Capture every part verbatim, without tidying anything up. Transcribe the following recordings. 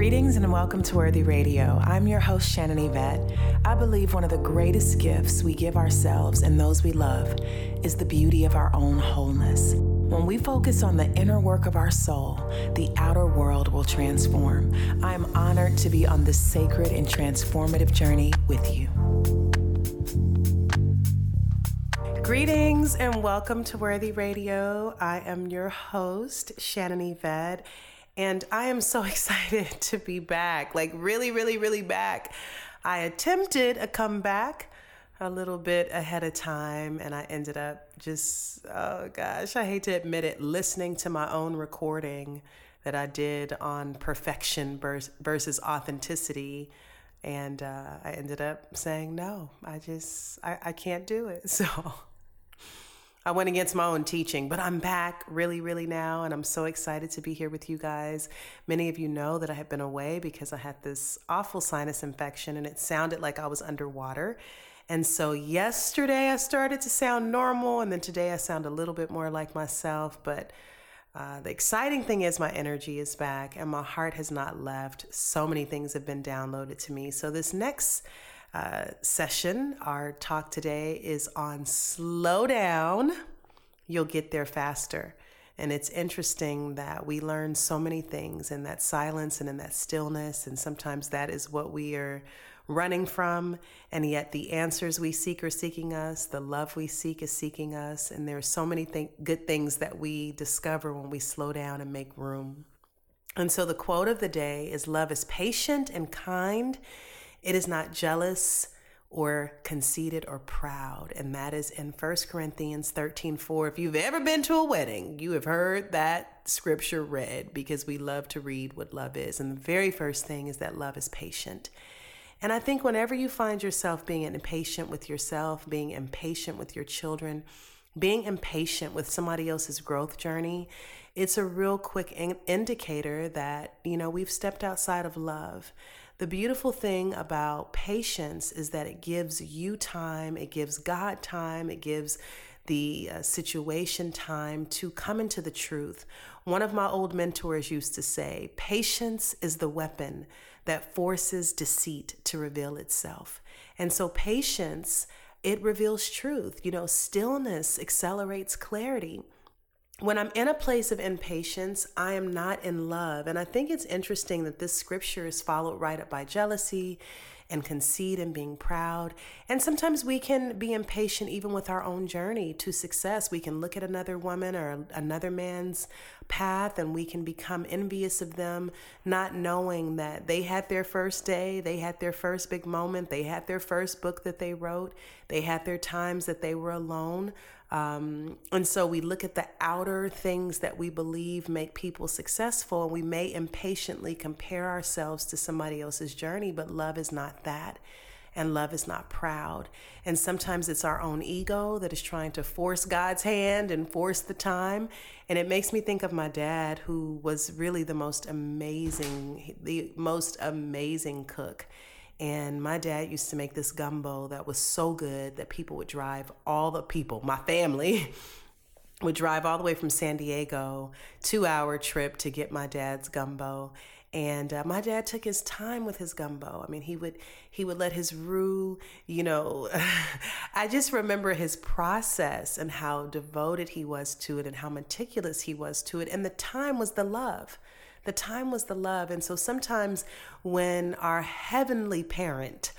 Greetings and welcome to Worthy Radio. I'm your host, Shannon Yvette. I believe one of the greatest gifts we give ourselves and those we love is the beauty of our own wholeness. When we focus on the inner work of our soul, the outer world will transform. I am honored to be on this sacred and transformative journey with you. Greetings and welcome to Worthy Radio. I am your host, Shannon Yvette. And I am so excited to be back, like really, really, really back. I attempted a comeback a little bit ahead of time, and I ended up just, oh gosh, I hate to admit it, listening to my own recording that I did on perfection versus authenticity. And uh, I ended up saying, no, I just, I, I can't do it. So I went against my own teaching, but I'm back really, really now, and I'm so excited to be here with you guys. Many of you know that I have been away because I had this awful sinus infection, and it sounded like I was underwater. And so yesterday I started to sound normal, and then today I sound a little bit more like myself. But uh, the exciting thing is my energy is back, and my heart has not left. So many things have been downloaded to me. So this next Uh, session, our talk today is on slow down, you'll get there faster. And it's interesting that we learn so many things in that silence and in that stillness, and sometimes that is what we are running from, and yet the answers we seek are seeking us, the love we seek is seeking us, and there are so many th- good things that we discover when we slow down and make room. And so the quote of the day is, "Love is patient and kind. It is not jealous or conceited or proud." And that is in First Corinthians thirteen four. If you've ever been to a wedding, you have heard that scripture read, because we love to read what love is. And the very first thing is that love is patient. And I think whenever you find yourself being impatient with yourself, being impatient with your children, being impatient with somebody else's growth journey, it's a real quick in- indicator that, you know, we've stepped outside of love. The beautiful thing about patience is that it gives you time, it gives God time, it gives the uh, situation time to come into the truth. One of my old mentors used to say, patience is the weapon that forces deceit to reveal itself. And so patience, it reveals truth. You know, stillness accelerates clarity. When I'm in a place of impatience, I am not in love. And I think it's interesting that this scripture is followed right up by jealousy and conceit and being proud. And sometimes we can be impatient even with our own journey to success. We can look at another woman or another man's path and we can become envious of them, not knowing that they had their first day, they had their first big moment, they had their first book that they wrote, they had their times that they were alone. Um, and so we look at the outer things that we believe make people successful, and we may impatiently compare ourselves to somebody else's journey, but love is not that. And love is not proud. And sometimes it's our own ego that is trying to force God's hand and force the time. And it makes me think of my dad, who was really the most amazing, the most amazing cook. And my dad used to make this gumbo that was so good that people would drive, all the people, my family, would drive all the way from San Diego, two hour trip to get my dad's gumbo. And uh, my dad took his time with his gumbo. I mean, he would he would let his roux, you know, I just remember his process and how devoted he was to it and how meticulous he was to it. And the time was the love. The time was the love. And so sometimes when our heavenly parent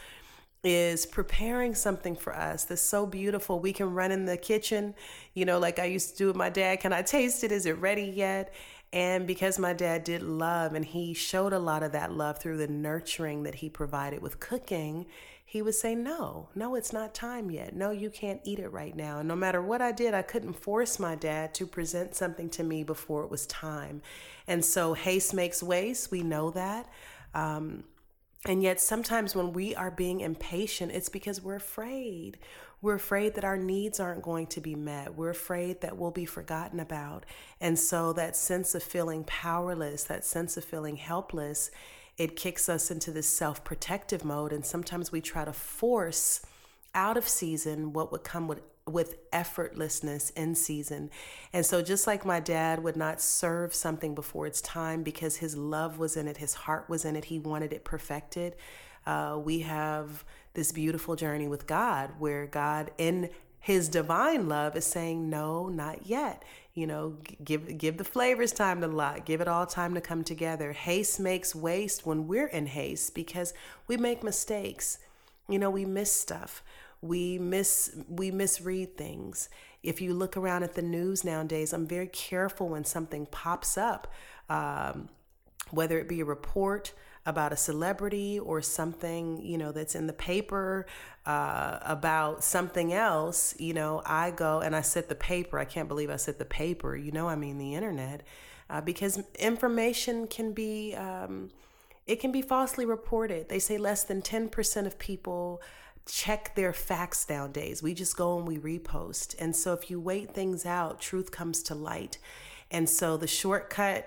is preparing something for us that's so beautiful, we can run in the kitchen, you know, like I used to do with my dad. Can I taste it? Is it ready yet? And because my dad did love, and he showed a lot of that love through the nurturing that he provided with cooking, he would say, no, no, it's not time yet. No, you can't eat it right now. And no matter what I did, I couldn't force my dad to present something to me before it was time. And so haste makes waste. We know that. Um, and yet sometimes when we are being impatient, it's because we're afraid. We're afraid that our needs aren't going to be met. We're afraid that we'll be forgotten about. And so that sense of feeling powerless, that sense of feeling helpless, it kicks us into this self-protective mode. And sometimes we try to force out of season what would come with with effortlessness in season. And so just like my dad would not serve something before its time because his love was in it, his heart was in it, he wanted it perfected. Uh, we have this beautiful journey with God where God in his divine love is saying, no, not yet. You know, give give the flavors time to lot, give it all time to come together. Haste makes waste when we're in haste because we make mistakes. You know, we miss stuff. We miss we misread things. If you look around at the news nowadays, I'm very careful when something pops up, um, whether it be a report about a celebrity or something, you know, that's in the paper uh, about something else. You know, I go and I said the paper. I can't believe I said the paper. You know, I mean the internet, uh, because information can be um, it can be falsely reported. They say less than ten percent of people check their facts nowadays. We just go and we repost. And so if you wait things out, truth comes to light. And so the shortcut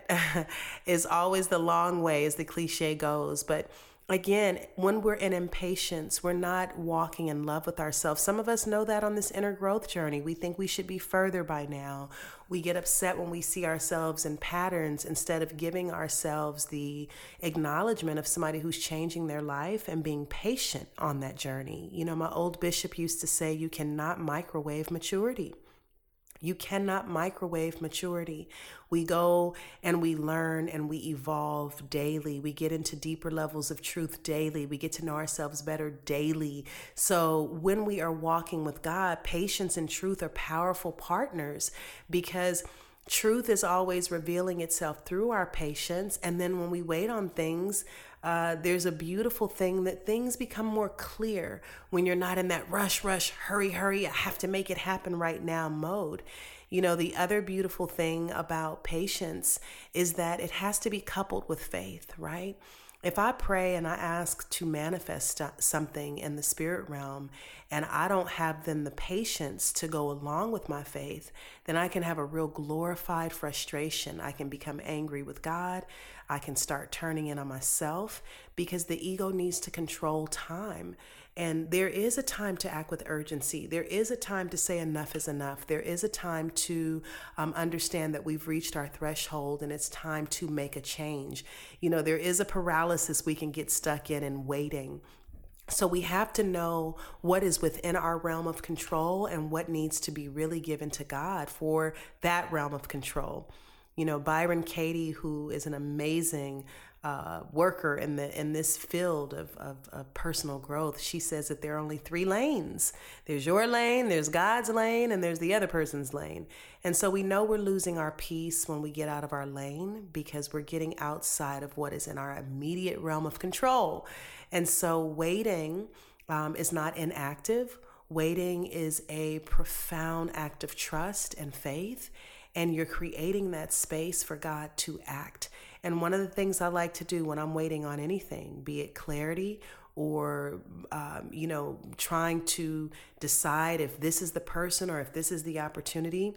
is always the long way, as the cliche goes. But again, when we're in impatience, we're not walking in love with ourselves. Some of us know that on this inner growth journey. We think we should be further by now. We get upset when we see ourselves in patterns instead of giving ourselves the acknowledgement of somebody who's changing their life and being patient on that journey. You know, my old bishop used to say, you cannot microwave maturity. You cannot microwave maturity. We go and we learn and we evolve daily. We get into deeper levels of truth daily. We get to know ourselves better daily. So when we are walking with God, patience and truth are powerful partners because truth is always revealing itself through our patience. And then when we wait on things, Uh, there's a beautiful thing that things become more clear when you're not in that rush, rush, hurry, hurry, I have to make it happen right now mode. You know, the other beautiful thing about patience is that it has to be coupled with faith, right? If I pray and I ask to manifest something in the spirit realm and I don't have then the patience to go along with my faith, then I can have a real glorified frustration. I can become angry with God. I can start turning in on myself because the ego needs to control time. And there is a time to act with urgency. There is a time to say enough is enough. There is a time to um, understand that we've reached our threshold and it's time to make a change. You know, there is a paralysis we can get stuck in and waiting. So we have to know what is within our realm of control and what needs to be really given to God for that realm of control. You know, Byron Katie, who is an amazing uh, worker in the in this field of, of, of personal growth, she says that there are only three lanes. There's your lane, there's God's lane, and there's the other person's lane. And so we know we're losing our peace when we get out of our lane because we're getting outside of what is in our immediate realm of control. And so waiting um, is not inactive. Waiting is a profound act of trust and faith. And you're creating that space for God to act. And one of the things I like to do when I'm waiting on anything, be it clarity or, um, you know, trying to decide if this is the person or if this is the opportunity,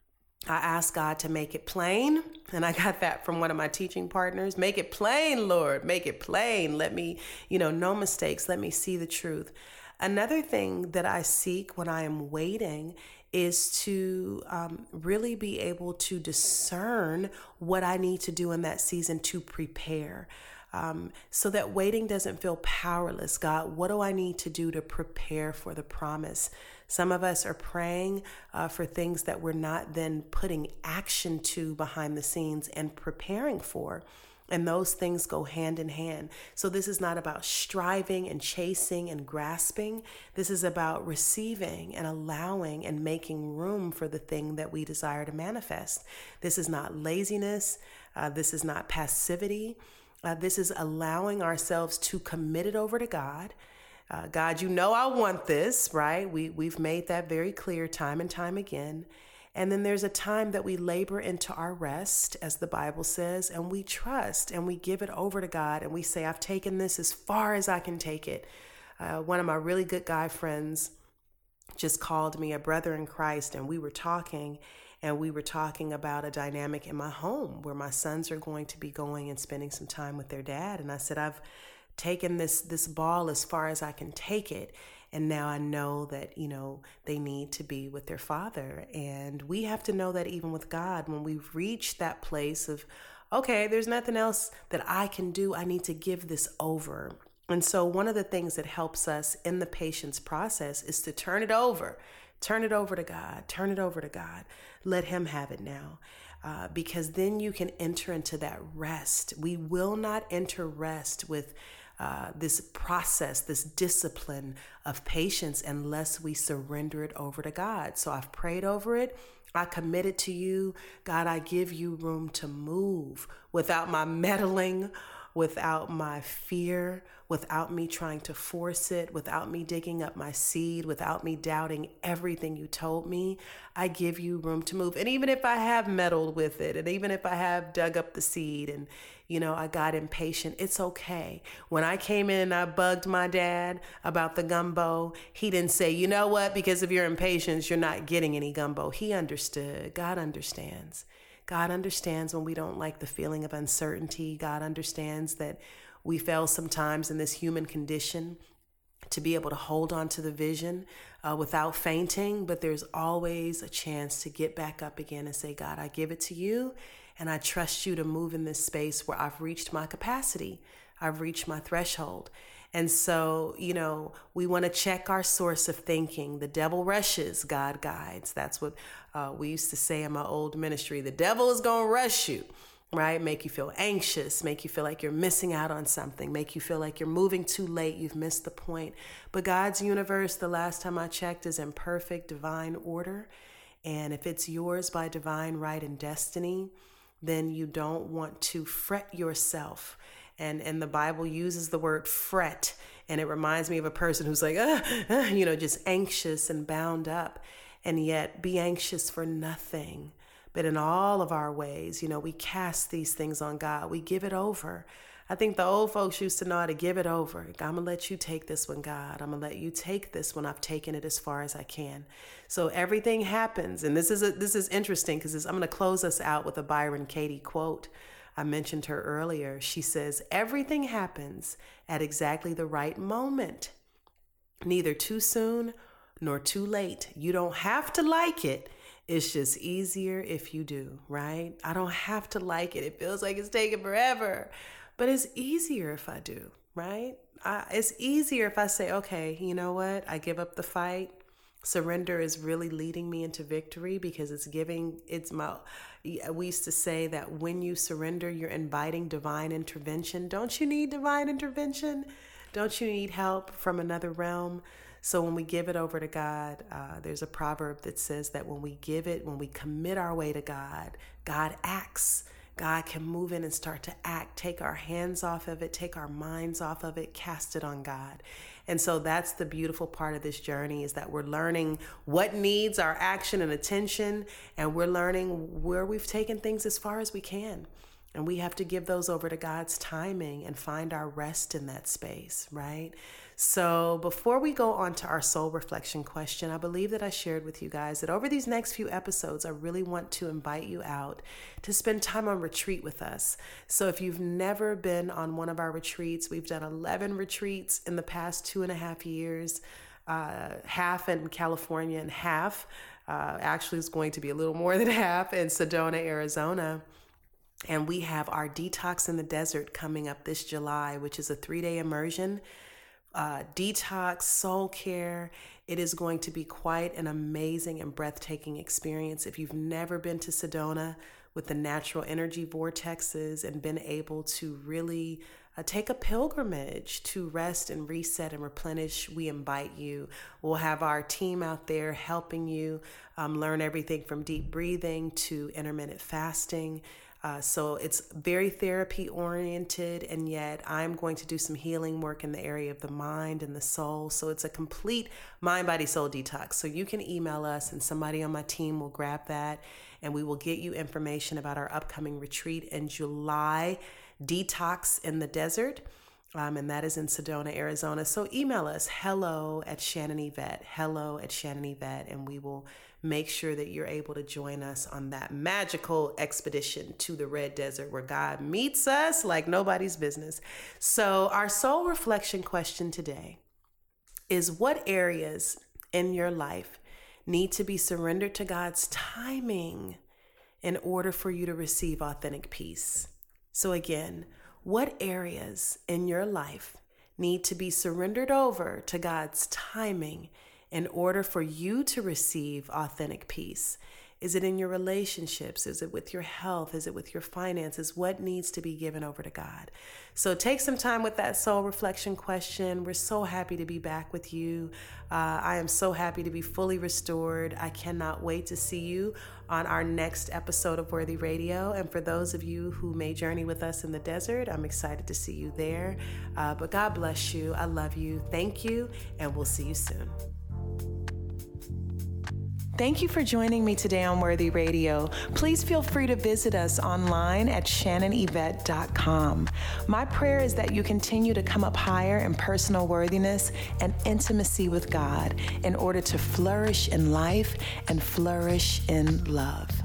I ask God to make it plain. And I got that from one of my teaching partners. Make it plain, Lord. Make it plain. Let me, you know, no mistakes. Let me see the truth. Another thing that I seek when I am waiting is to um, really be able to discern what I need to do in that season to prepare. Um, so that waiting doesn't feel powerless. God, what do I need to do to prepare for the promise? Some of us are praying uh, for things that we're not then putting action to behind the scenes and preparing for. And those things go hand in hand. So this is not about striving and chasing and grasping. This is about receiving and allowing and making room for the thing that we desire to manifest. This is not laziness. Uh, this is not passivity. Uh, this is allowing ourselves to commit it over to God. Uh, God, you know I want this, right? We, we've made that very clear time and time again. And then there's a time that we labor into our rest, as the Bible says, and we trust and we give it over to God and we say, I've taken this as far as I can take it. Uh, one of my really good guy friends just called me a brother in Christ, and we were talking and we were talking about a dynamic in my home where my sons are going to be going and spending some time with their dad. And I said, I've taken this, this ball as far as I can take it. And now I know that, you know, they need to be with their Father. And we have to know that even with God, when we reach that place of, okay, there's nothing else that I can do, I need to give this over. And so one of the things that helps us in the patience process is to turn it over. Turn it over to God. Turn it over to God. Let him have it now. Uh, because then you can enter into that rest. We will not enter rest with uh, this process, this discipline of patience unless we surrender it over to God. So I've prayed over it. I commit it to you. God, I give you room to move without my meddling, without my fear, without me trying to force it, without me digging up my seed, without me doubting everything you told me. I give you room to move. And even if I have meddled with it, and even if I have dug up the seed and, you know, I got impatient, it's okay. When I came in and I bugged my dad about the gumbo, he didn't say, you know what, because of your impatience, you're not getting any gumbo. He understood. God understands. God understands when we don't like the feeling of uncertainty. God understands that we fail sometimes in this human condition to be able to hold on to the vision uh, without fainting. But there's always a chance to get back up again and say, God, I give it to you. And I trust you to move in this space where I've reached my capacity. I've reached my threshold. And so, you know, we want to check our source of thinking. The devil rushes, God guides. That's what uh, we used to say in my old ministry. The devil is going to rush you, right? Make you feel anxious, make you feel like you're missing out on something, make you feel like you're moving too late, you've missed the point. But God's universe, the last time I checked, is in perfect divine order. And if it's yours by divine right and destiny, then you don't want to fret yourself. And and the Bible uses the word fret, and it reminds me of a person who's like, uh, uh, you know, just anxious and bound up. And yet be anxious for nothing. But in all of our ways, you know, we cast these things on God. We give it over. I think the old folks used to know how to give it over. I'm going to let you take this one, God. I'm going to let you take this when I've taken it as far as I can. So everything happens. And this is a, this is interesting because I'm going to close us out with a Byron Katie quote. I mentioned her earlier. She says, everything happens at exactly the right moment, neither too soon nor too late. You don't have to like it. It's just easier if you do, right? I don't have to like it. It feels like it's taking forever, but it's easier if I do, right? I, it's easier if I say, okay, you know what? I give up the fight. Surrender is really leading me into victory because it's giving, it's my, we used to say that when you surrender, you're inviting divine intervention. Don't you need divine intervention? Don't you need help from another realm? So when we give it over to God, uh, there's a proverb that says that when we give it, when we commit our way to God, God acts. God can move in and start to act, take our hands off of it, take our minds off of it, cast it on God. And so that's the beautiful part of this journey, is that we're learning what needs our action and attention, and we're learning where we've taken things as far as we can. And we have to give those over to God's timing and find our rest in that space, right? So before we go on to our soul reflection question, I believe that I shared with you guys that over these next few episodes, I really want to invite you out to spend time on retreat with us. So if you've never been on one of our retreats, we've done eleven retreats in the past two and a half years, uh, half in California and half, uh, actually it's going to be a little more than half in Sedona, Arizona. And we have our Detox in the Desert coming up this July, which is a three-day immersion. Uh, detox, soul care. It is going to be quite an amazing and breathtaking experience. If you've never been to Sedona with the natural energy vortexes and been able to really uh, take a pilgrimage to rest and reset and replenish, we invite you. We'll have our team out there helping you um, learn everything from deep breathing to intermittent fasting. Uh, so it's very therapy oriented, and yet I'm going to do some healing work in the area of the mind and the soul. So it's a complete mind, body, soul detox. So you can email us and somebody on my team will grab that, and we will get you information about our upcoming retreat in July, Detox in the Desert. Um, and that is in Sedona, Arizona. So email us, hello at Shannon Yvette, hello at Shannon Yvette, and we will make sure that you're able to join us on that magical expedition to the Red Desert where God meets us like nobody's business. So our soul reflection question today is what areas in your life need to be surrendered to God's timing in order for you to receive authentic peace. So again, what areas in your life need to be surrendered over to God's timing in order for you to receive authentic peace? Is it in your relationships? Is it with your health? Is it with your finances? What needs to be given over to God? So take some time with that soul reflection question. We're so happy to be back with you. Uh, I am so happy to be fully restored. I cannot wait to see you on our next episode of Worthy Radio. And for those of you who may journey with us in the desert, I'm excited to see you there. Uh, but God bless you. I love you. Thank you. And we'll see you soon. Thank you for joining me today on Worthy Radio. Please feel free to visit us online at shannon yvette dot com. My prayer is that you continue to come up higher in personal worthiness and intimacy with God in order to flourish in life and flourish in love.